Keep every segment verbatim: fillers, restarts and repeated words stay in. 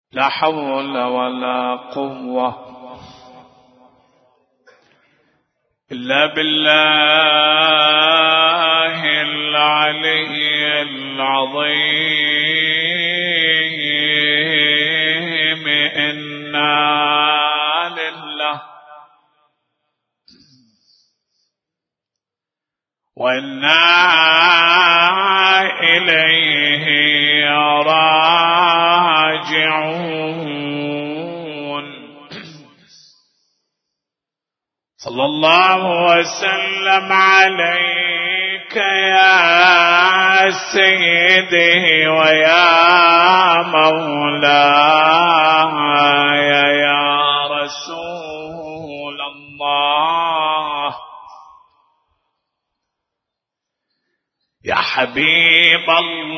لا حول ولا قوة إلا بالله العلي العظيم. إنا لله وإنا إليه راجعون. صلى الله وسلم عليك يا سيدي ويا مولاي يا رسول الله، يا حبيب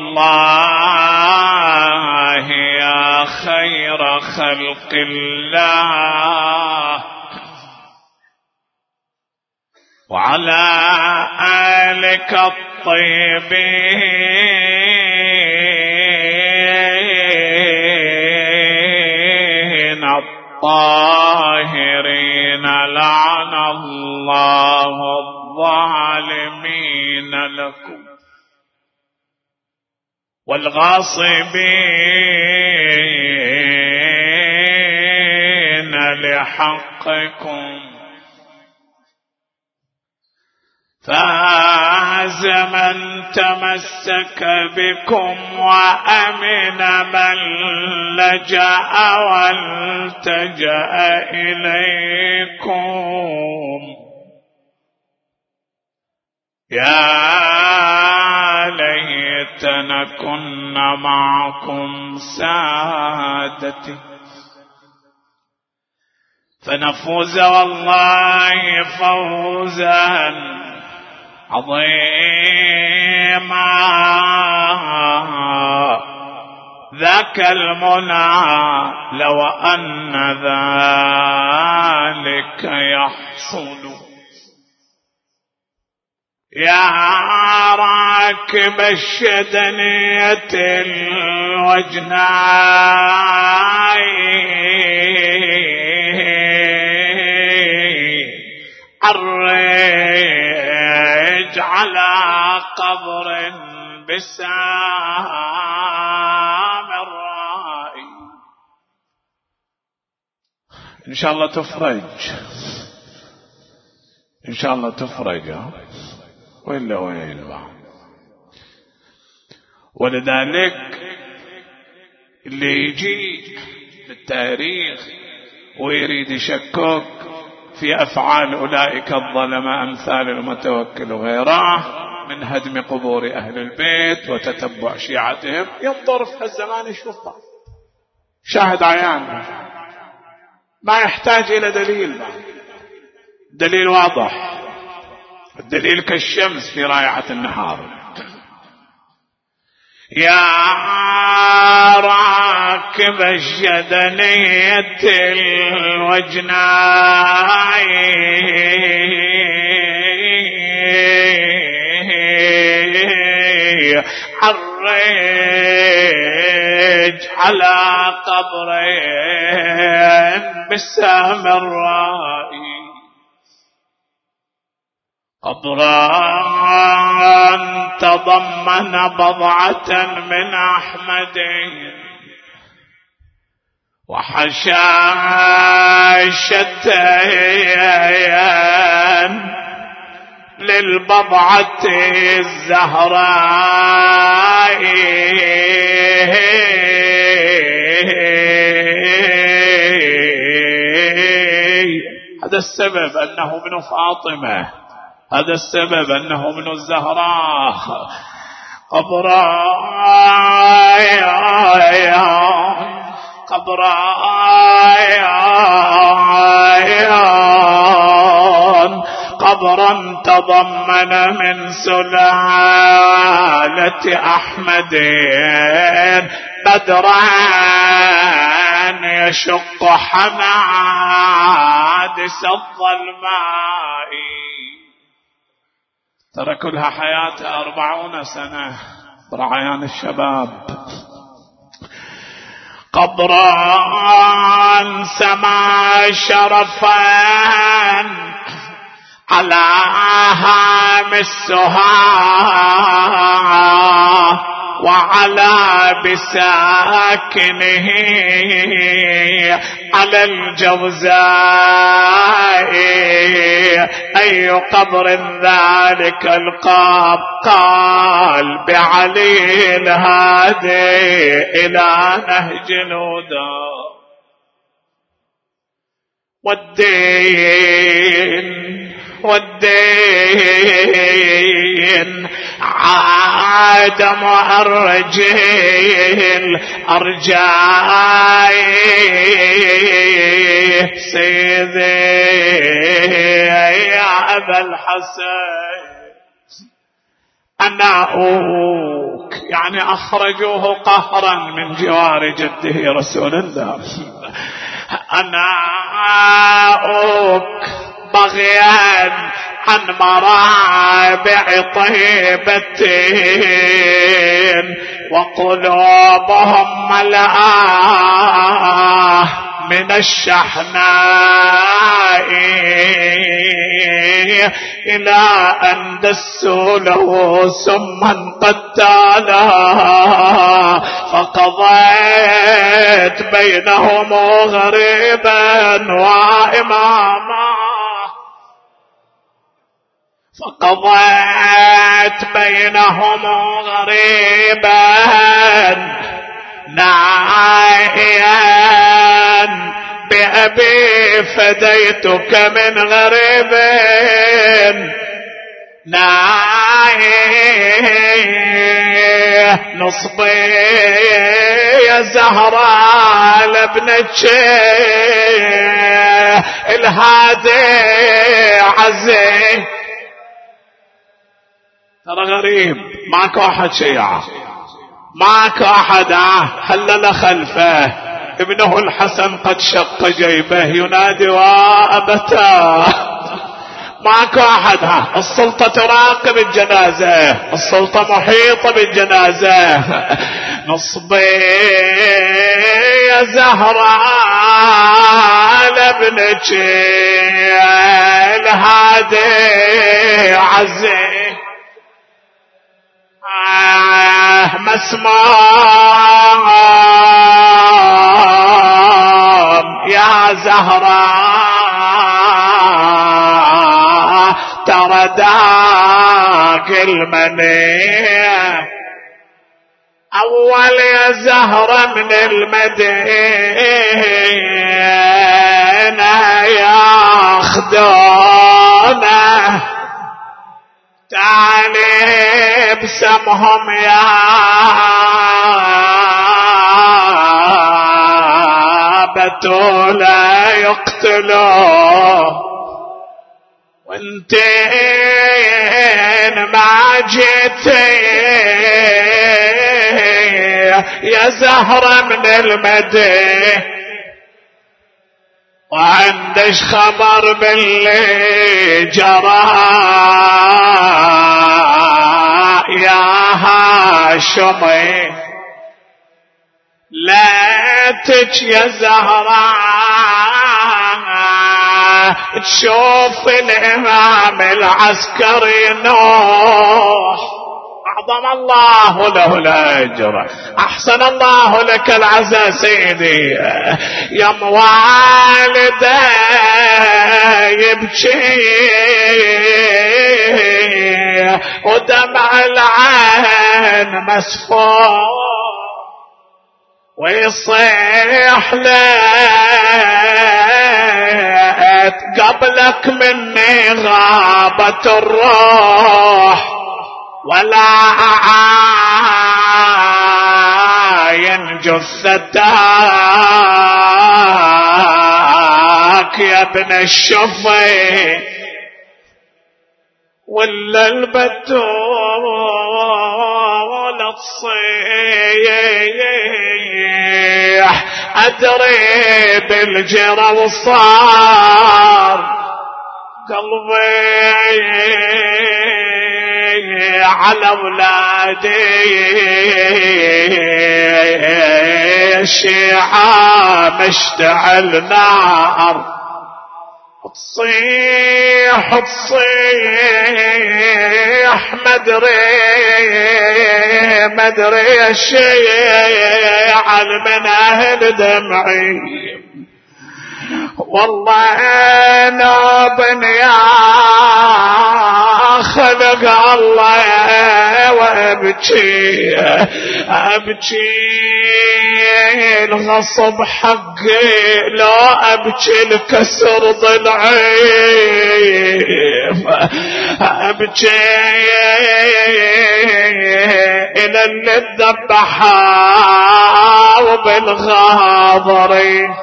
الله، يا خير خلق الله، وعلى آلك الطيبين الطاهرين، لعن الله الظالمين لكم والغاصبين لحقكم. فاز من تمسك بكم وأمن من لجأ والتجأ إليكم. يا ليتنا كنا معكم سادتي فنفوز والله فوزا عظيما. ذاك المنى لو أن ذلك يحصل. يا راكب الشدنية الوجناء عرج على قبر بسام الرائي. إن شاء الله تفرج، إن شاء الله تفرج، وإلا وين بعض. ولذلك اللي يجي بالتاريخ ويريد يشكك في أفعال أولئك الظلماء أمثال المتوكل وغيره من هدم قبور أهل البيت وتتبع شيعتهم، ينظر في الزمان يشوف بعض شاهد عيان، ما يحتاج إلى دليل. دليل واضح، الدليل كالشمس في رائعة النهار. يا راكب الشدنية الوجناء عرج على قبرين بالسهم الرائي. قبران تضمن بضعة من أحمد وحشاشتين للبضعة الزهراء. هذا السبب أنه من فاطمة، هذا السبب أنه من الزهراء. قبرايا قبرايا قبرا تضمن من سلالة أحمد بدرا يشق حنادس الظلماء. ترى كلها حياة أربعون سنة برعيان الشباب. قبرا سما شرفا على هام السها وعلى بساكنه على الجوزاء أي قبر ذلك القاب قال بعلي الهادي إلى نهج الهدى والدين والدين عاد الرجل أرجاي سيدي يا أبا الحسن أنا أوك يعني أخرجوه قهرا من جوار جده رسول الله أنا أوك بغيا عن مرابع طيبتين وقلوبهم ملآه من الشحناء إلى أن دسوا له سما قتالا فقضيت بينهم غريبا وإماما فقضيت بينهم غريبا نائيا بأبي فديتك من غريب نائيا نصبي يا زهراء لابنك الهادي عزي ترى غريب ماكو أحد شيعة ماكو أحد هلل خلفه ابنه الحسن قد شق جيبه ينادي وأبتاه ماكو أحد السلطة تراقب الجنازة السلطة محيطة بالجنازة نصبي يا زهراء لابنك الهادي عزي مسمام يا زهراء ترى داق المنية أول يا زهرة من المدينة ياخدونه تعالي بسمهم يا بتولا يقتلوه وانتين ما جيتي يا زهرة من المدينة وعندش خبر باللي جرى يا هاشمي ليتك يا زهراء تشوف الإمام العسكري نوح أعظم الله له الأجر أحسن الله لك العزاء سيدي يا موالده يبكي ودمع العين مسفور ويصيح لك قبلك مني غابت الروح ولا أعاين جثتك يا ابن الشفي ولا البتول تصيح أدري بالجرى وصار قلبي على أولادي الشيعة مشتعل نار تصيح تصيح مدري مدري الشيعة من أهل دمعي والله أنا بنيا خلق الله وأبكي أبكي الغصب حقي لا أبكي الكسر ضلعي أبكي إلى اللي الذبحا وبالغاضري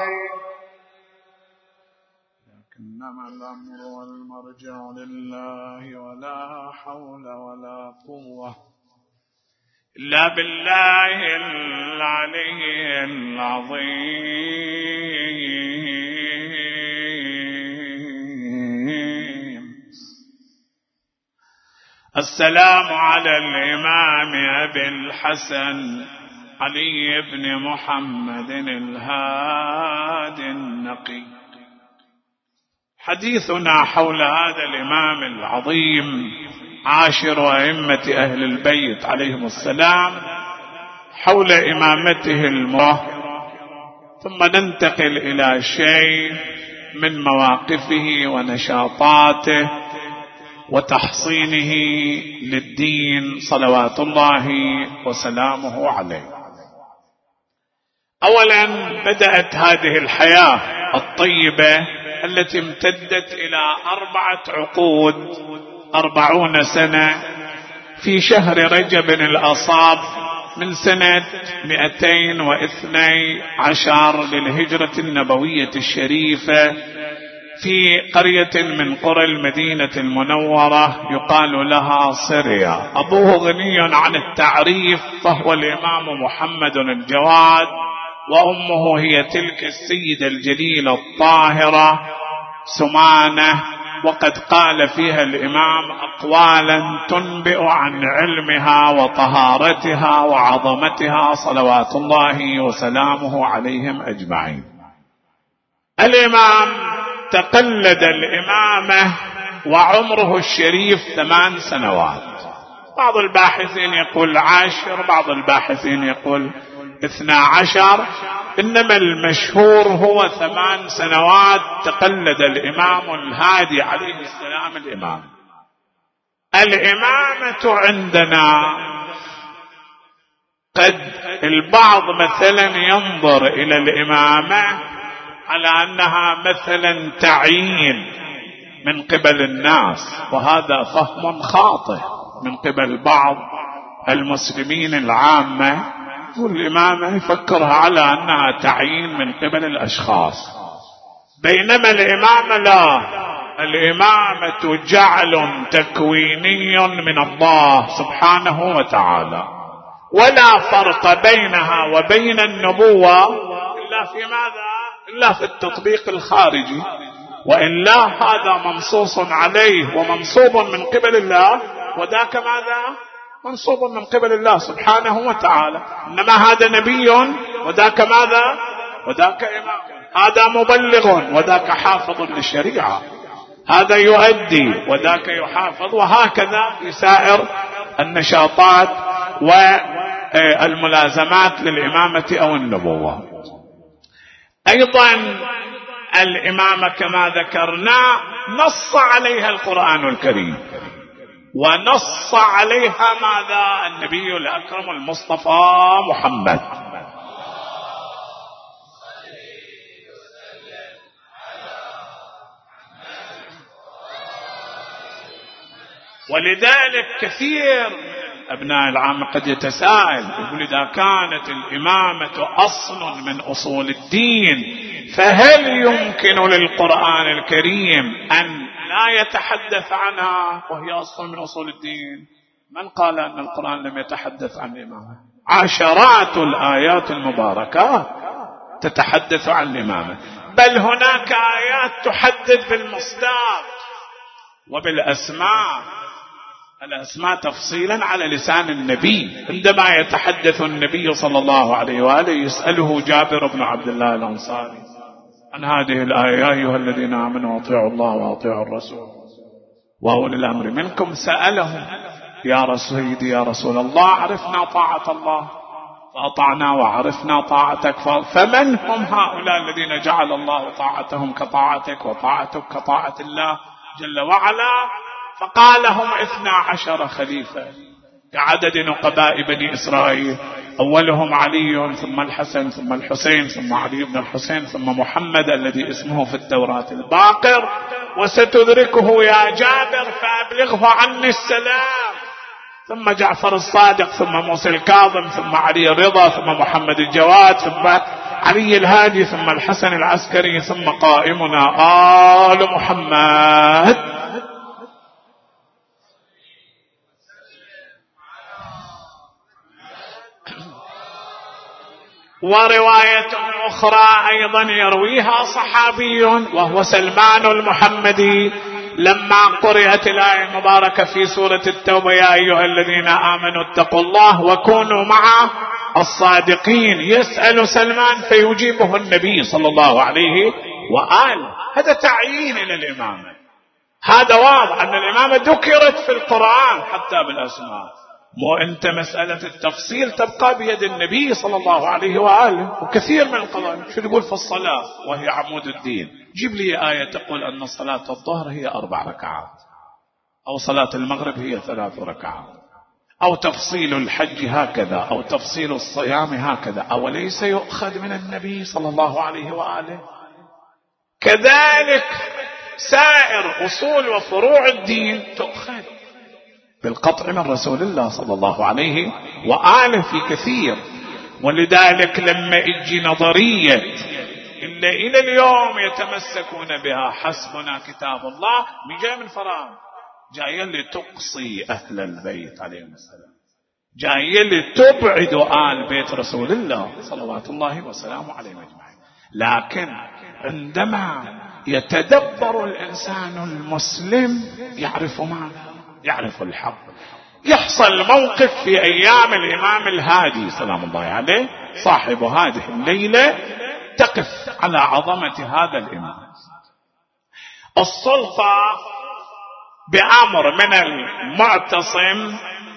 إنما الأمر والمرجع لله ولا حول ولا قوة إلا بالله العلي العظيم. السلام على الإمام أبي الحسن علي بن محمد الهادي النقي. حديثنا حول هذا الإمام العظيم عاشر أئمة أهل البيت عليهم السلام حول إمامته المطهرة، ثم ننتقل إلى شيء من مواقفه ونشاطاته وتحصينه للدين صلوات الله وسلامه عليه. أولا بدأت هذه الحياة الطيبة التي امتدت إلى أربعة عقود أربعون سنة في شهر رجب الأصاب من سنة مئتين واثني عشر للهجرة النبوية الشريفة في قرية من قرى المدينة المنورة يقال لها صريا. أبوه غني عن التعريف فهو الإمام محمد الجواد، وأمه هي تلك السيدة الجليلة الطاهرة سمانة، وقد قال فيها الإمام أقوالا تنبئ عن علمها وطهارتها وعظمتها صلوات الله وسلامه عليهم أجمعين. الإمام تقلد الإمامة وعمره الشريف ثمان سنوات، بعض الباحثين يقول عشر، بعض الباحثين يقول اثنا عشر، إنما المشهور هو ثمان سنوات تقلد الإمام الهادي عليه السلام الإمام. الإمامة عندنا قد البعض مثلا ينظر إلى الإمامة على أنها مثلا تعيين من قبل الناس، وهذا فهم خاطئ من قبل بعض المسلمين العامة، والإمامة يفكرها على أنها تعيين من قبل الأشخاص، بينما الإمامة لا، الإمامة جعل تكويني من الله سبحانه وتعالى، ولا فرق بينها وبين النبوة إلا في ماذا؟ إلا في التطبيق الخارجي، وإلا هذا منصوص عليه ومنصوب من قبل الله، وذاك ماذا؟ منصوب من قبل الله سبحانه وتعالى. إنما هذا نبي وذاك ماذا؟ وذاك إمام، هذا مبلغ وذاك حافظ للشريعة، هذا يؤدي وذاك يحافظ، وهكذا في سائر النشاطات والملازمات للإمامة أو النبوة. أيضا الإمامة كما ذكرنا نص عليها القرآن الكريم، ونص عليها ماذا؟ النبي الأكرم المصطفى محمد. ولذلك كثير أبناء العامة قد يتساءل يقول إذا كانت الإمامة أصل من أصول الدين فهل يمكن للقرآن الكريم أن لا يتحدث عنها وهي أصل من أصول الدين؟ من قال أن القرآن لم يتحدث عن الإمامة؟ عشرات الآيات المباركات تتحدث عن الإمامة، بل هناك آيات تحدث بالمصداق وبالأسماء. الأسماء تفصيلا على لسان النبي. عندما يتحدث النبي صلى الله عليه وآله يسأله جابر بن عبد الله الأنصاري عن هذه الآية: يا أيها الذين آمنوا أطيعوا الله وأطيعوا الرسول وأولي الأمر منكم. سألهم: يا رسول يا رسول الله، عرفنا طاعة الله فأطعنا وعرفنا طاعتك، فمن هم هؤلاء الذين جعل الله طاعتهم كطاعتك وطاعتك كطاعة الله جل وعلا؟ فقال: هم اثنا عشر خليفة كعدد نقباء بني إسرائيل، أولهم علي ثم الحسن ثم الحسين ثم علي بن الحسين ثم محمد الذي اسمه في التوراة الباقر، وستدركه يا جابر فأبلغه عني السلام، ثم جعفر الصادق ثم موسى الكاظم ثم علي الرضا ثم محمد الجواد ثم علي الهادي ثم الحسن العسكري ثم قائمنا آل محمد. ورواية أخرى أيضا يرويها صحابي وهو سلمان المحمدي، لما قرأت الآية المباركة في سورة التوبة: يا أيها الذين آمنوا اتقوا الله وكونوا مع الصادقين، يسأل سلمان فيجيبه النبي صلى الله عليه وآله. هذا تعيين للإمامة، هذا واضح أن الإمامة ذكرت في القرآن حتى بالأسماء. مو أنت مسألة التفصيل تبقى بيد النبي صلى الله عليه وآله. وكثير من القضايا شو تقول في الصلاة وهي عمود الدين، جيب لي آية تقول أن صلاة الظهر هي أربع ركعات، أو صلاة المغرب هي ثلاث ركعات، أو تفصيل الحج هكذا، أو تفصيل الصيام هكذا، أوليس يؤخذ من النبي صلى الله عليه وآله؟ كذلك سائر أصول وفروع الدين تؤخذ بالقطع من رسول الله صلى الله عليه وآله في كثير. ولذلك لما اجي نظرية إلا إلى اليوم يتمسكون بها حسبنا كتاب الله، من جاي من فراغ، جاية لتقصي أهل البيت عليهم السلام، جاية لتبعد آل بيت رسول الله صلوات الله وسلامه عليه أجمعين. لكن عندما يتدبر الإنسان المسلم يعرف معنى، يعرف الحق. يحصل موقف في أيام الإمام الهادي سلام الله عليه صاحب هذه الليلة، تقف على عظمة هذا الإمام. السلطة بأمر من المعتصم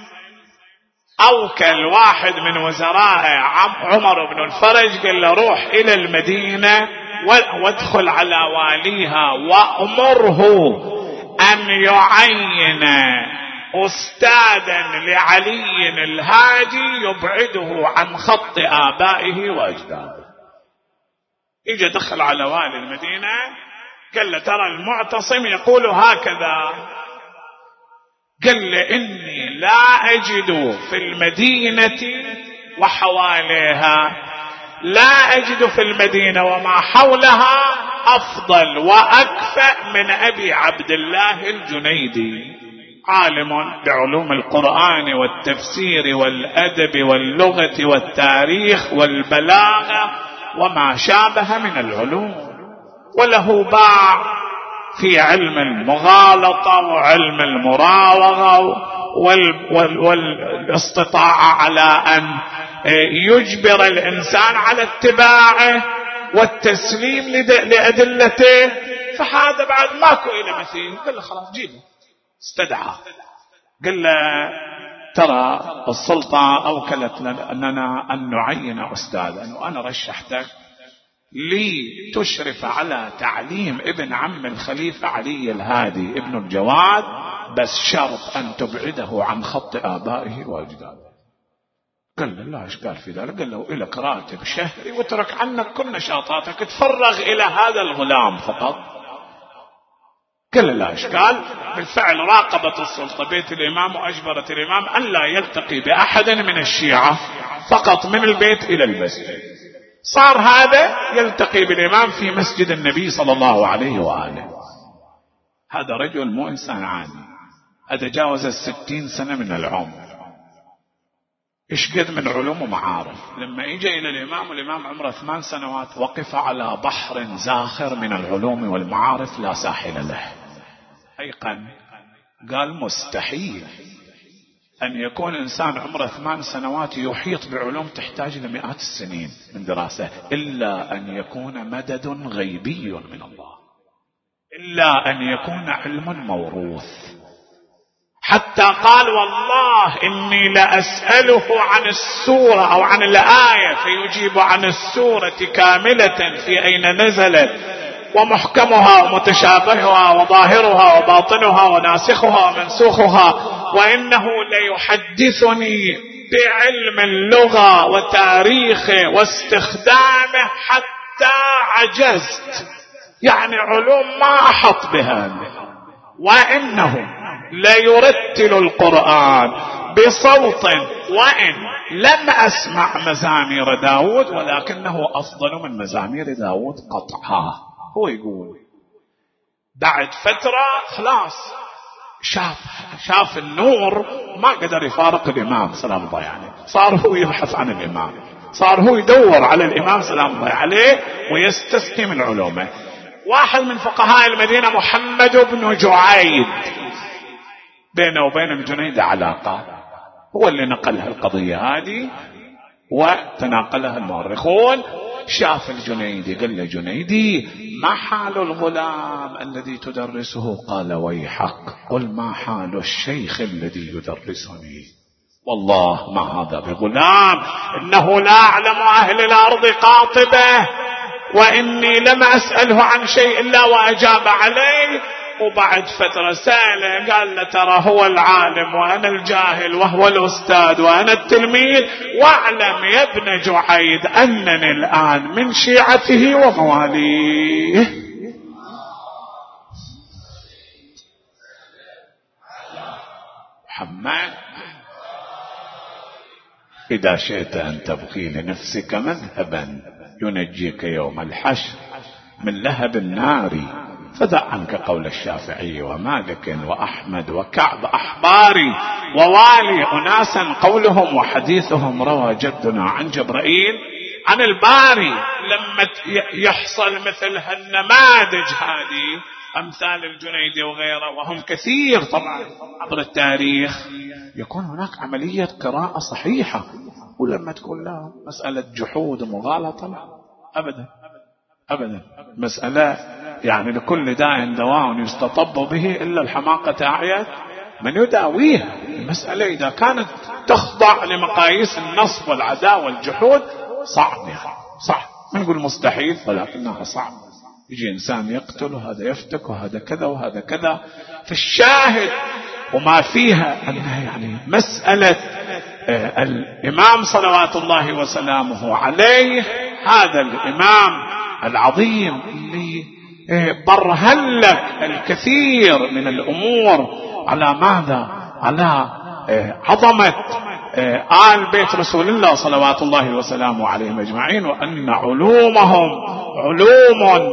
أوكل واحد من وزراء عمر بن الفرج، قال له: روح إلى المدينة وادخل على واليها وأمره أن يعين أستاذا لعلي الهادي يبعده عن خط آبائه وأجداده. إجا دخل على والي المدينة قال له: ترى المعتصم يقول هكذا. قال له: إني لا أجد في المدينة وحواليها، لا أجد في المدينة وما حولها أفضل وأكفأ من أبي عبد الله الجنيدي، عالم بعلوم القرآن والتفسير والأدب واللغة والتاريخ والبلاغة وما شابه من العلوم، وله باع في علم المغالطة وعلم المراوغة والاستطاعة على أن يجبر الإنسان على اتباعه والتسليم لأدلته، فهذا بعد ماكو إلى مثيل. قال له: خلاص جيبه. استدعى، قال له: ترى السلطة أوكلت أننا أن نعين أستاذا، وأنا رشحتك لي تشرف على تعليم ابن عم الخليفة علي الهادي ابن الجواد، بس شرط أن تبعده عن خط آبائه وأجداده. قال له: لا إشكال في ذلك. قال له: إلك راتب شهري وترك عنك كل نشاطاتك، تفرغ إلى هذا الغلام فقط. قال له: لا إشكال. بالفعل راقبت السلطة بيت الإمام وأجبرت الإمام أن لا يلتقي بأحد من الشيعة، فقط من البيت إلى المسجد. صار هذا يلتقي بالإمام في مسجد النبي صلى الله عليه وآله. هذا رجل مو إنسان عادي، هذا جاوز الستين سنة من العمر، إيش قد من علوم ومعارف. لما إجى إلى الإمام، والإمام عمره ثمان سنوات، وقف على بحر زاخر من العلوم والمعارف لا ساحل له. أيقن قال مستحيل أن يكون إنسان عمره ثمان سنوات يحيط بعلوم تحتاج إلى مئات السنين من دراسة، إلا أن يكون مدد غيبي من الله، إلا أن يكون علم موروث. حتى قال والله إني لأسأله عن السورة أو عن الآية فيجيب عن السورة كاملة في أين نزلت ومحكمها ومتشابهها وظاهرها وباطنها وناسخها ومنسوخها، وإنه ليحدثني بعلم اللغة وتاريخه واستخدامه حتى عجزت، يعني علوم ما أحط بها. وإنه ليرتل القرآن بصوت وإن لم أسمع مزامير داود ولكنه أفضل من مزامير داود قطعا. هو يقول بعد فترة خلاص شاف شاف النور، ما قدر يفارق الإمام سلام الله عليه، صار هو يبحث عن الإمام، صار هو يدور على الإمام سلام الله عليه ويستسقي من علومه. واحد من فقهاء المدينة محمد بن جعيد، بينه وبين الجنيد علاقة، هو اللي نقلها القضية هذه وتناقلها المؤرخون. شاف الجنيدي قال له جنيدي ما حال الغلام الذي تدرسه؟ قال ويحك قل ما حال الشيخ الذي يدرسني، والله ما هذا بغلام، إنه لا أعلم أهل الأرض قاطبة، وإني لم أسأله عن شيء إلا وأجاب عليه. وبعد فترة سأله قال له ترى هو العالم وأنا الجاهل وهو الأستاذ وأنا التلميذ، واعلم يا ابن جعيد أنني الآن من شيعته ومواليه. محمد إذا شئت أن تبقي لنفسك مذهبا ينجيك يوم الحشر من لهب النار فدع عنك قول الشافعي ومالك وأحمد وكعب أحباري ووالي أناسا قولهم وحديثهم روى جدنا عن جبرائيل عن الباري. لما يحصل مثل هالنماذج هذه أمثال الجنيدي وغيره وهم كثير طبعا عبر التاريخ، يكون هناك عملية قراءة صحيحة. ولما تقول لا مسألة جحود ومغالطة، لا أبدا أبدا، مسألة يعني لكل داء دواء يستطب به إلا الحماقة أعيت من يداويها. المسألة إذا كانت تخضع لمقاييس النصب والعداء والجحود صعب، يعني صعب، ما نقول مستحيل ولكنها صعب. يجي إنسان يقتل وهذا يفتك وهذا كذا وهذا كذا. في الشاهد وما فيها أنها يعني مسألة آه الإمام صلوات الله وسلامه عليه، هذا الإمام العظيم اللي آه برهن لك الكثير من الأمور على ماذا؟ على آه عظمة آه آل بيت رسول الله صلوات الله وسلامه عليهم أجمعين، وأن علومهم علوم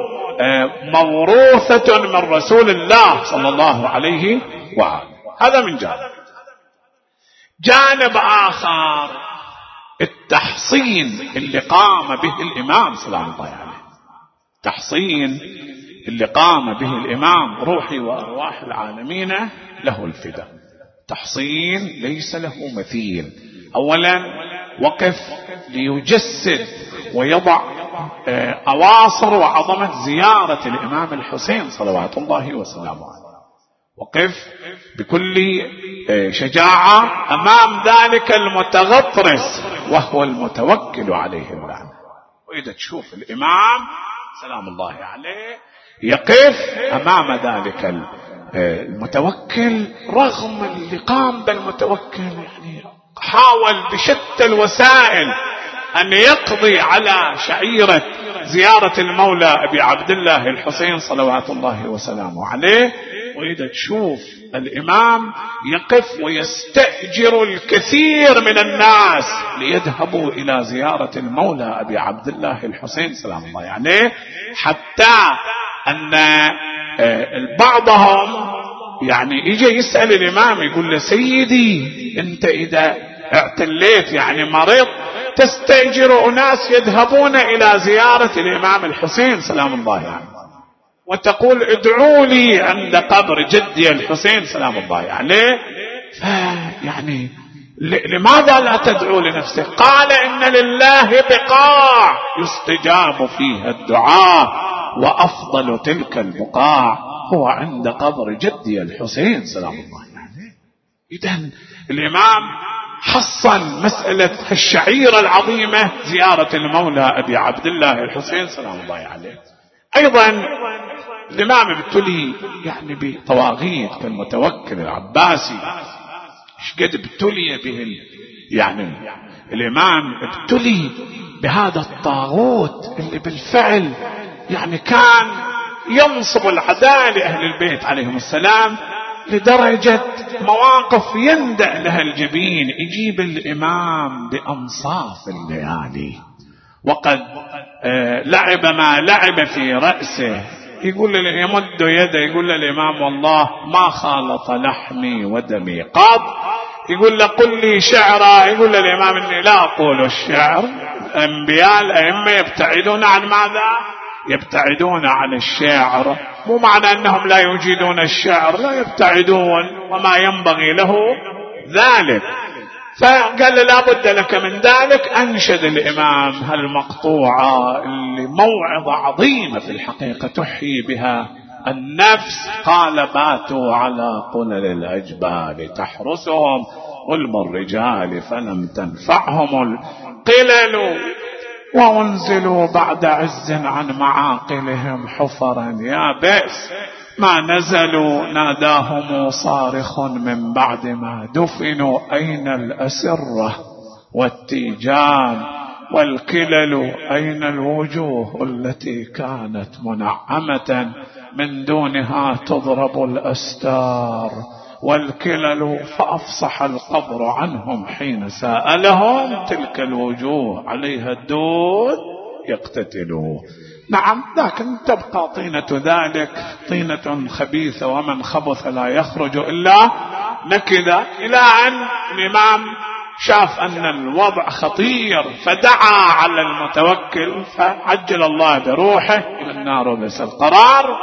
موروثة من رسول الله صلى الله عليه وآله. هذا من جانب. جانب آخر التحصين اللي قام به الإمام سلام الله عليه، تحصين اللي قام به الإمام روحي وأرواح العالمين له الفداء. تحصين ليس له مثيل. أولا وقف ليجسد ويضع أواصر وعظمة زيارة الإمام الحسين صلوات الله وسلامه عليه، وقف بكل شجاعة أمام ذلك المتغطرس وهو المتوكل عليه الله. وإذا تشوف الإمام سلام الله عليه يقف أمام ذلك المتوكل، رغم اللي قام بالمتوكل يعني حاول بشتى الوسائل أن يقضي على شعيرة زيارة المولى أبي عبد الله الحسين صلوات الله وسلامه عليه. وإذا تشوف الإمام يقف ويستأجر الكثير من الناس ليذهبوا إلى زيارة المولى أبي عبد الله الحسين سلام الله عليه، حتى أن بعضهم يعني يجي يسأل الإمام يقول له سيدي أنت إذا اعتليت يعني مريض تستأجر أناس يذهبون إلى زيارة الإمام الحسين سلام الله عليه، وتقول ادعوا لي عند قبر جدي الحسين سلام الله عليه. فيعني لماذا لا تدعو لنفسك؟ قال إن لله بقاع يستجاب فيها الدعاء، وأفضل تلك البقاع هو عند قبر جدي الحسين سلام الله عليه. إذن الإمام حصن مسألة الشعيرة العظيمة زيارة المولى أبي عبد الله الحسين سلام الله عليه. أيضا الإمام ابتلي يعني بطواغيت كالمتوكل العباسي، ايش قد ابتلي به يعني الإمام ابتلي بهذا الطاغوت اللي بالفعل يعني كان ينصب العداء لأهل البيت عليهم السلام لدرجة مواقف يندأ لها الجبين. يجيب الإمام بأنصاف الليالي وقد آه لعب ما لعب في رأسه، يقول يمد يده يقول للإمام والله ما خالط لحمي ودمي قط، يقول له قل لي شعرا، يقول للإمام إني لا أقول الشعر. الأنبياء الأئمة يبتعدون عن ماذا؟ يبتعدون عن الشعر، مو معنى أنهم لا يجيدون الشعر، لا يبتعدون وما ينبغي له ذلك. فقال لا بد لك من ذلك. أنشد الإمام هالمقطوعة اللي موعظة عظيمة في الحقيقة تحيي بها النفس. قال باتوا على قلل الأجبال تحرسهم ظلم الرجال فلم تنفعهم القلل، وانزلوا بعد عز عن معاقلهم حفرا يا بئس ما نزلوا ناداهم صارخ من بعد ما دفنوا أين الأسرة والتيجان والكلل، أين الوجوه التي كانت منعمة من دونها تضرب الأستار والكلل، فأفصح القبر عنهم حين سألهم تلك الوجوه عليها الدود يقتتلوا. نعم لكن تبقى طينة ذلك طينة خبيثة، ومن خبث لا يخرج إلا نكدا، إلى أن الإمام شاف أن الوضع خطير فدعا على المتوكل فعجل الله بروحه إلى النار وبئس القرار.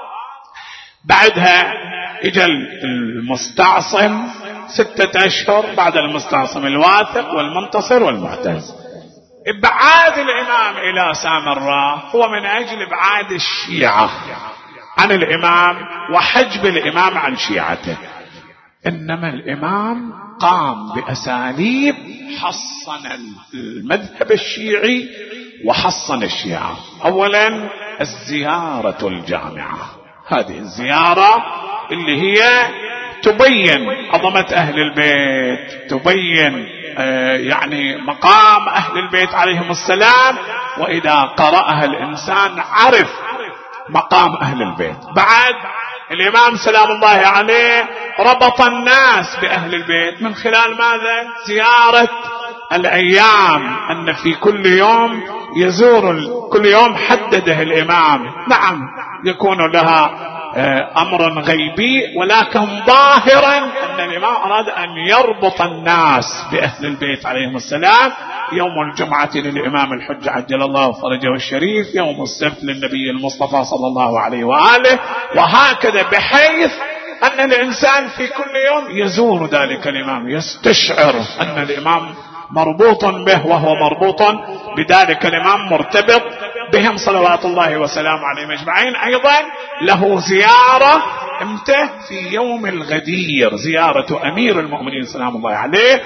بعدها اجى المستعصم ستة أشهر، بعد المستعصم الواثق والمنتصر والمعتز. ابعاد الإمام إلى سامراء هو من أجل ابعاد الشيعة عن الإمام وحجب الإمام عن شيعته، إنما الإمام قام بأساليب حصن المذهب الشيعي وحصن الشيعة. أولا الزيارة الجامعة، هذه الزيارة اللي هي تبين عظمة أهل البيت، تبين آه يعني مقام أهل البيت عليهم السلام، وإذا قرأها الإنسان عرف مقام أهل البيت. بعد الإمام سلام الله عليه ربط الناس بأهل البيت من خلال ماذا؟ زيارة الأيام، أن في كل يوم يزور، كل يوم حدده الإمام. نعم يكون لها أمر غيبي، ولكن ظاهرا أن الإمام أراد أن يربط الناس بأهل البيت عليهم السلام. يوم الجمعة للإمام الحجة عجل الله فرجه الشريف، يوم السبت للنبي المصطفى صلى الله عليه وآله، وهكذا، بحيث أن الإنسان في كل يوم يزور ذلك الإمام، يستشعر أن الإمام مربوط به وهو مربوط بذلك الإمام، مرتبط بهم صلوات الله وسلام عليهم أجمعين. أيضا له زيارة امتى؟ في يوم الغدير، زيارة أمير المؤمنين سلام الله عليه،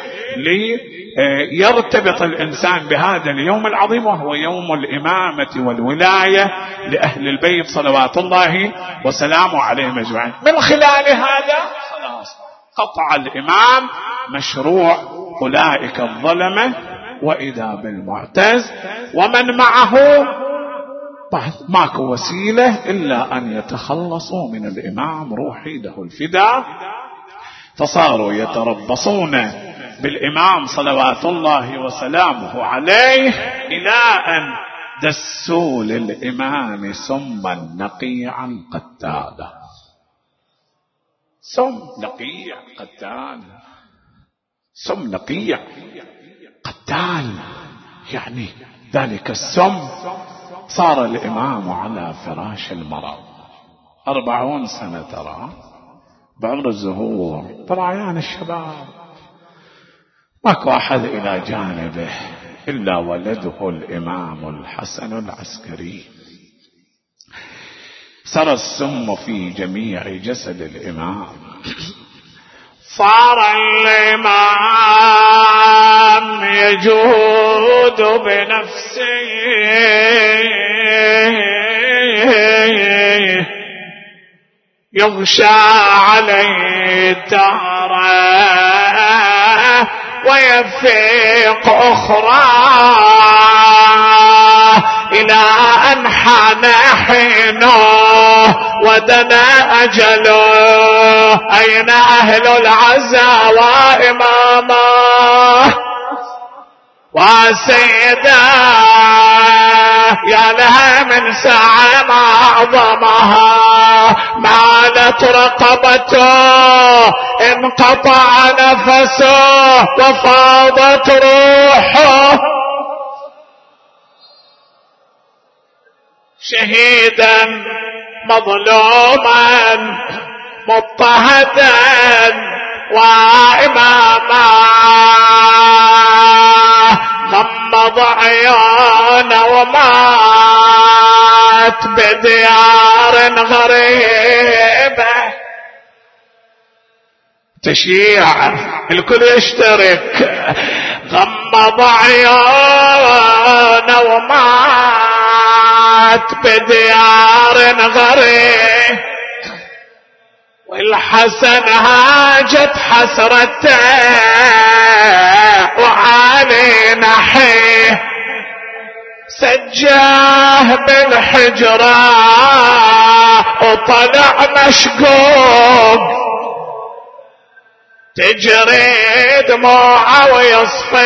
ليرتبط الإنسان بهذا اليوم العظيم وهو يوم الإمامة والولاية لأهل البيت صلوات الله وسلامه عليهم أجمعين. من خلال هذا خلاص قطع الإمام مشروع أولئك الظلمة، وإذا بالمعتز ومن معه ماكو وسيلة إلا أن يتخلصوا من الإمام روحي له الفداء. فصاروا يتربصون بالإمام صلوات الله وسلامه عليه إلى أن دسوا للإمام سما نقيعا قتالا. سم نقيع قتال، سم نقيع قتال، يعني ذلك السم. صار الإمام على فراش المرض أربعون سنة ترى بعمر الزهور، ترى عيان الشباب، ماكو أحد إلى جانبه إلا ولده الإمام الحسن العسكري. سرى السم في جميع جسد الإمام، صار الإمام يجود بنفسه يغشى عليه الدهر ويفيق أخرى إلى أن حان حينه ودنا أجله. أين أهل العزاء وإمامه وسيدا؟ يا لها من ساعة معظمها، مالت رقبته انقطع نفسه وفاضت روحه شهيدا مظلوما مضطهدا وإماما. غمض عيونه ومات بديار غريبة. تشيع الكل يشترك. غمض عيونه ومات بديار غريبة، والحسن هاجت حسرته وعلي نحيه سجاه بالحجرة وطلع مشقوق تجري دموعه ويصفى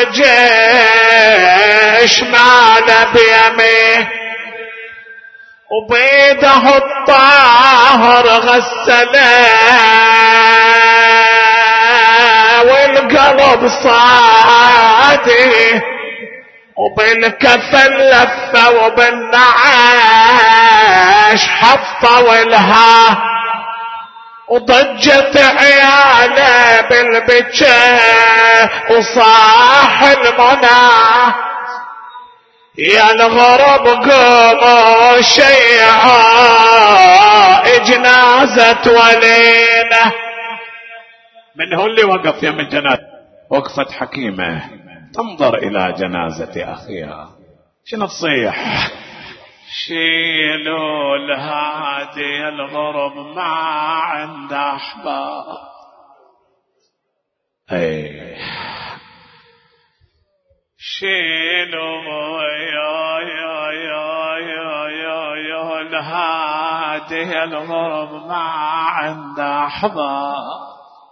جيش ماله بيميه، وبيده الطاهر غسله والقلب صادي، وبالكفن لفه وبالنعاش حطه والها، وضجت عياله بالبكاء وصاح المنى. يا الغرب قوموا شيعوا جنازة ولينا. من هو اللي وقف يم الجنازة؟ وقفت حكيمة تنظر إلى جنازة أخيها، شنو تصيح؟ شيلوا الهادي الغرب ما عند أحباب. أي شيلوا يا يا يا يا يا يا الهادي الغرب ما عند أحباب،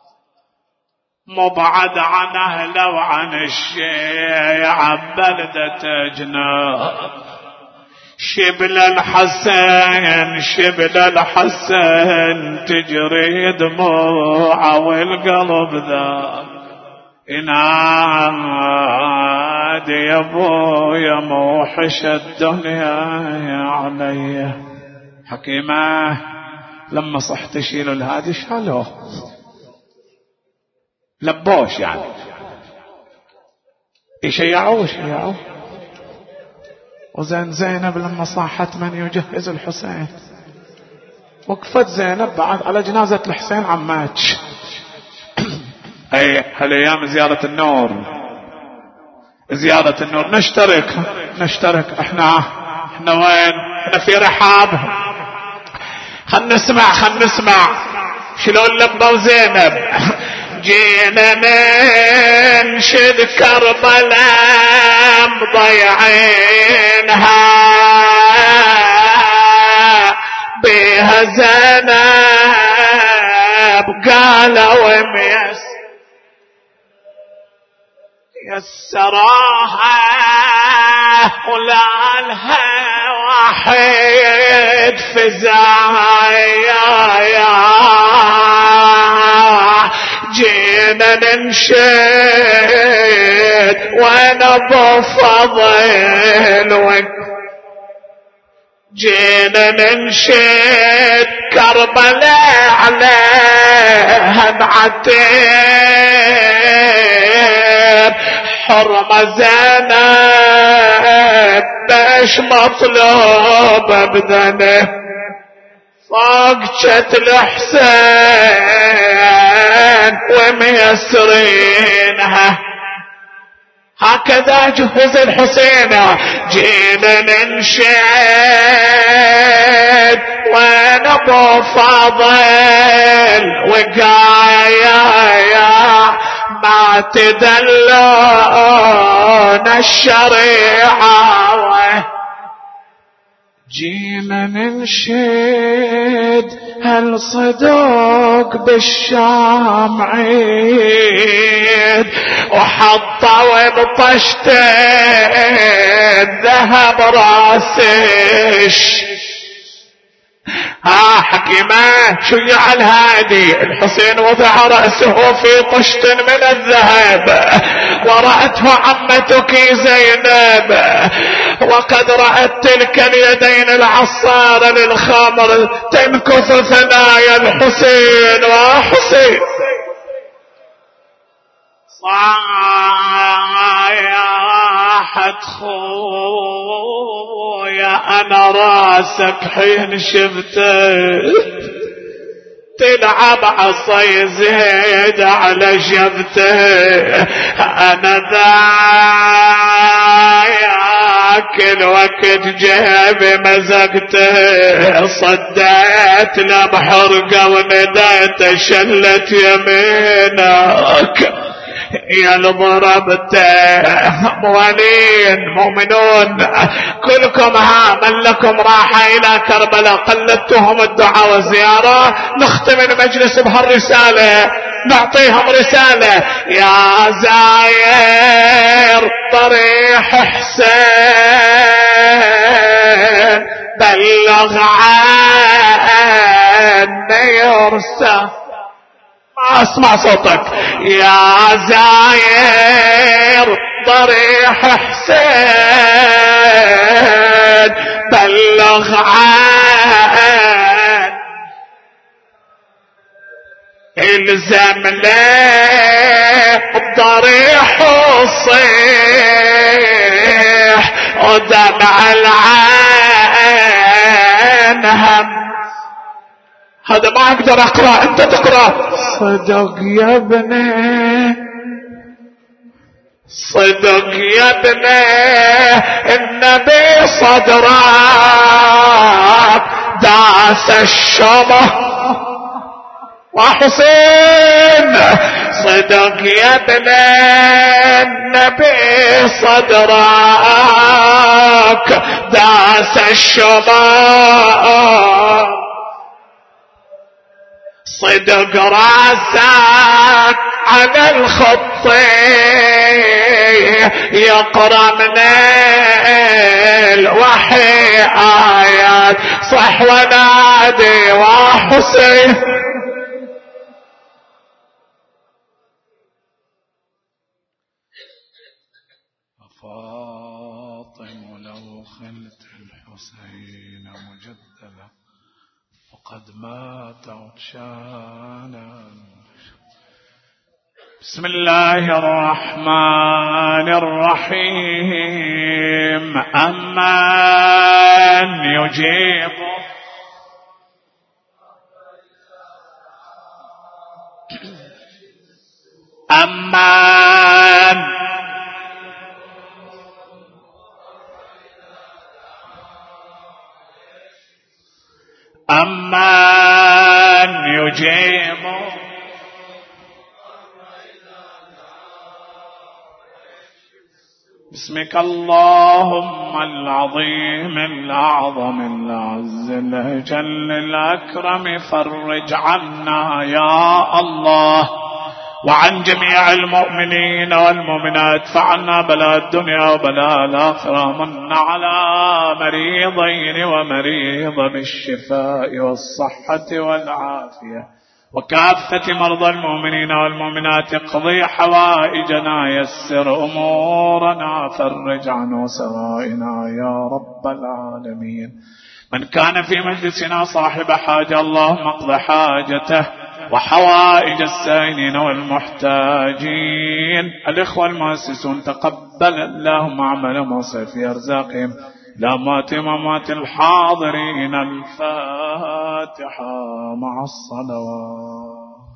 مبعد عن أهله وعن الشيعة بلدة جناب. شبل الحسن شبل الحسن تجري دموعه والقلب ذا ينادي يا ابويا موحش الدنيا علي. حكيمة لما صحت شيلوا الهادي شالوه لبوش يعني يشيعوه شيعوه. وزين زينب لما صاحت من يجهز الحسين وقفت زينب بعد على جنازة الحسين عماتش. اي هالايام زيارة النور زيارة النور نشترك نشترك احنا احنا وين؟ احنا في رحاب. خل نسمع خل نسمع شلون لبوا زينب. جينا ننشد كربلاء مضيعينها بها زينب قالوا ميس يسراها ولا لها واحد فزايا يا جينا ننشد وانا ابو فضل جينا ننشد كربلاء عليها نعتب حرمة زينب باش مطلوب بدنه فوق الحسين وميسرينها هكذا جهز الحسين. جينا ننشد وين ابو فاضل وقايا ما تدلون الشريعة. جينا ننشد هل صدق بالشام عيد وحطوا بطشته ذهب راسش. ها حكيمة شيع الهادي الحسين وضع رأسه في طشت من الذهب ورأته عمتك زينب وقد رأت تلك اليدين العصارة للخمر تنكث ثنايا الحسين. وحسين صايحت خويا انا راسك حين شفته تلعب عصي زيد على شفته. انا ذاك الوقت جيبي مزقته صديت له بحرقه ونديت شلت يمينك يا ضربته. موالين مؤمنون كلكم ها من لكم راحة الى كربلاء قلدتهم الدعاء والزيارة. نختم المجلس بهالرسالة نعطيهم رسالة. يا زاير طريح حسين بلغ عني يرسل. اسمع صوتك يا زاير ضريح حسين بلغ عن الزم له الضريح الصيح ودمع العين هم. هذا ما اقدر اقرا انت تقرا. صدق يا ابني صدق يا ابني النبي صدرك داس الشمه. وحسين صدق يا ابني النبي صدرك داس الشمه. صدق راسك على الخط يقرأ من الوحي آيات صح ونادي. وحسين فاطم لو خلت الحسين مجدلا وقد مات عطشانا. بسم الله الرحمن الرحيم. أمن يجيب أمن أمن يجيب باسمك اللهم العظيم الأعظم الأعز الأجل الأكرم فرج عنا يا الله وعن جميع المؤمنين والمؤمنات. فعنا بلاء الدنيا وبلاء الآخرة. من على مريضين ومريض بالشفاء والصحة والعافية وكافة مرضى المؤمنين والمؤمنات. اقضي حوائجنا يسر أمورنا فرج عن سرائنا يا رب العالمين. من كان في مجلسنا صاحب حاجة اللهم اقض حاجته وحوائج السائلين والمحتاجين. الإخوة المؤسسون تقبل اللهم عملهم وصف في أرزاقهم لامات ممات الحاضرين. الفاتحة مع الصلوات.